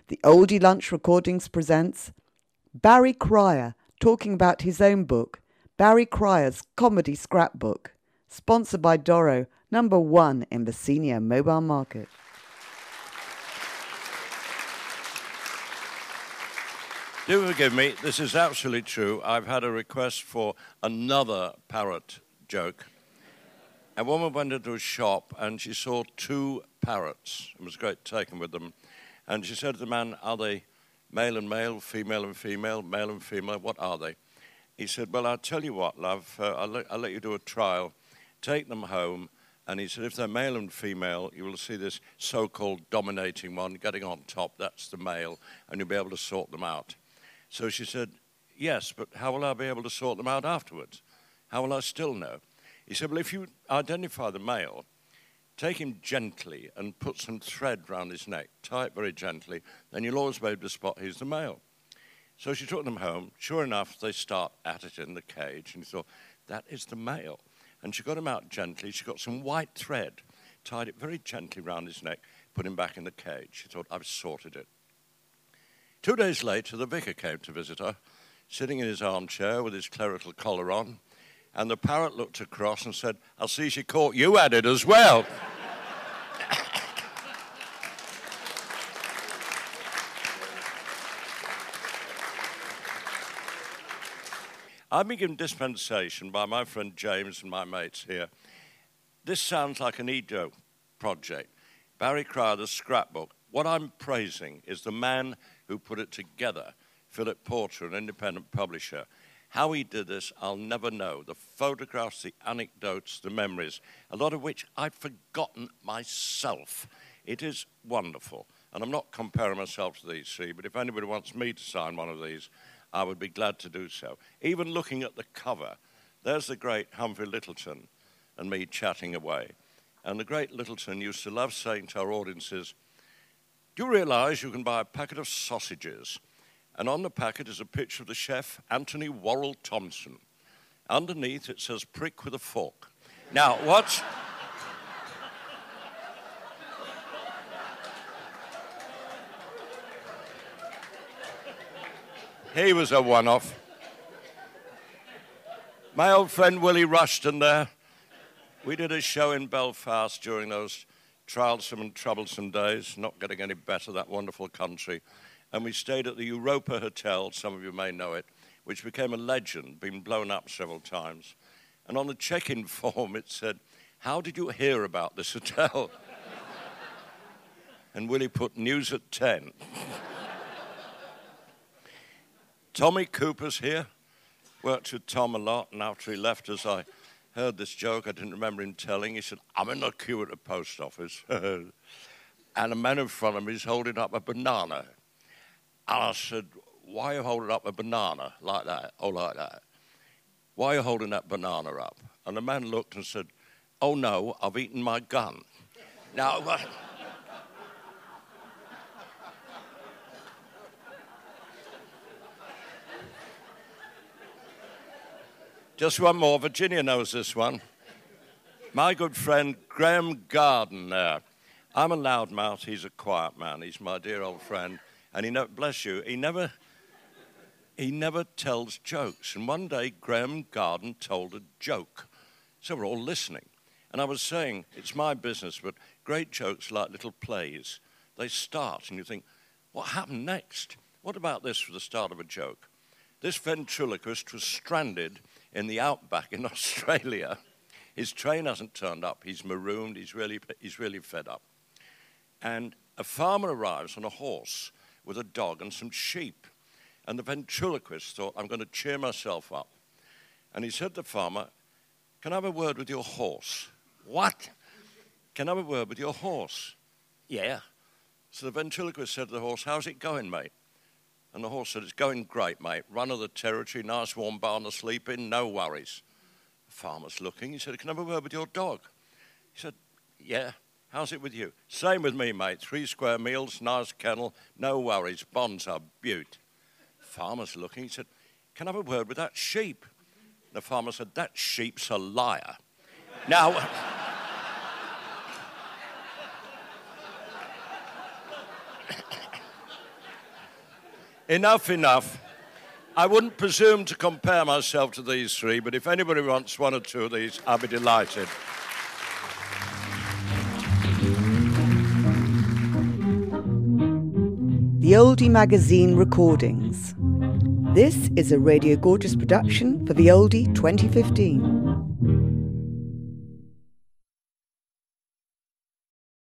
The Oldie Lunch Recordings presents Barry Cryer talking about his own book, Barry Cryer's Comedy Scrapbook, sponsored by Doro, #1 in the senior mobile market. Do forgive me, this is absolutely true. I've had a request for another parrot joke. A woman went into a shop and she saw 2 parrots. It was great taken with them. And she said to the man, "Are they male and male, female and female, male and female? What are they?" He said, "Well, I'll tell you what, love. I'll let you do a trial. Take them home." And he said, "If they're male and female, you will see this so-called dominating one getting on top. That's the male, and you'll be able to sort them out." So she said, "Yes, but how will I be able to sort them out afterwards? How will I still know?" He said, "Well, if you identify the male, take him gently and put some thread round his neck, tie it very gently, then you'll always be able to spot he's the male." So she took them home. Sure enough, they start at it in the cage, and he thought, that is the male. And she got him out gently. She got some white thread, tied it very gently round his neck, put him back in the cage. She thought, I've sorted it. 2 days later, the vicar came to visit her, sitting in his armchair with his clerical collar on, and the parrot looked across and said, "I'll see she caught you at it as well." I've been given dispensation by my friend James and my mates here. This sounds like an Edo project. Barry Cryer, the scrapbook. What I'm praising is the man who put it together, Philip Porter, an independent publisher. How he did this, I'll never know. The photographs, the anecdotes, the memories, a lot of which I've forgotten myself. It is wonderful. And I'm not comparing myself to these 3, but if anybody wants me to sign one of these, I would be glad to do so. Even looking at the cover, there's the great Humphrey Lyttelton and me chatting away. And the great Lyttelton used to love saying to our audiences, "Do you realize you can buy a packet of sausages, and on the packet is a picture of the chef, Anthony Worrell Thompson. Underneath it says, 'prick with a fork.'" Now, what? He was a one-off. My old friend Willie Rushton there. We did a show in Belfast during those trialsome and troublesome days, not getting any better, that wonderful country. And we stayed at the Europa Hotel, some of you may know it, which became a legend, been blown up several times. And on the check-in form it said, "How did you hear about this hotel?" And Willie put, "News at 10. Tommy Cooper's here. Worked with Tom a lot, and after he left us, I heard this joke I didn't remember him telling. He said, "I'm in the queue at the post office, and a man in front of me is holding up a banana." And I said, "Why are you holding up a banana like that? Oh, like that. Why are you holding that banana up?" And the man looked and said, "Oh, no, I've eaten my gun." Now, just one more. Virginia knows this one. My good friend Graham Garden there. I'm a loudmouth. He's a quiet man. He's my dear old friend. And he never, bless you, he never tells jokes. And one day, Graham Garden told a joke. So we're all listening. And I was saying, it's my business, but great jokes are like little plays. They start, and you think, what happened next? What about this for the start of a joke? This ventriloquist was stranded in the outback in Australia. His train hasn't turned up. He's marooned. He's really fed up. And a farmer arrives on a horse with a dog and some sheep. And the ventriloquist thought, I'm going to cheer myself up. And he said to the farmer, "Can I have a word with your horse?" "What? Can I have a word with your horse?" "Yeah." So the ventriloquist said to the horse, "How's it going, mate?" And the horse said, "It's going great, mate. Run of the territory, nice warm barn to sleep in, no worries." The farmer's looking. He said, "Can I have a word with your dog?" He said, "Yeah. How's it with you?" "Same with me, mate. 3 square meals, nice kennel, no worries. Bonds are beaut." The farmer's looking. He said, "Can I have a word with that sheep?" The farmer said, "That sheep's a liar." Now, Enough. I wouldn't presume to compare myself to these three, but if anybody wants one or two of these, I'll be delighted. The Oldie Magazine Recordings. This is a Radio Gorgeous production for The Oldie 2015.